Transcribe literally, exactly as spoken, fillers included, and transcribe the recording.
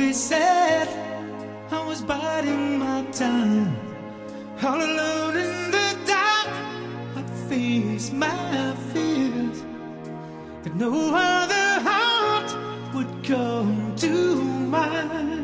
always said I was biding my time. All alone in the dark, I face my fears that no other heart would come to mine.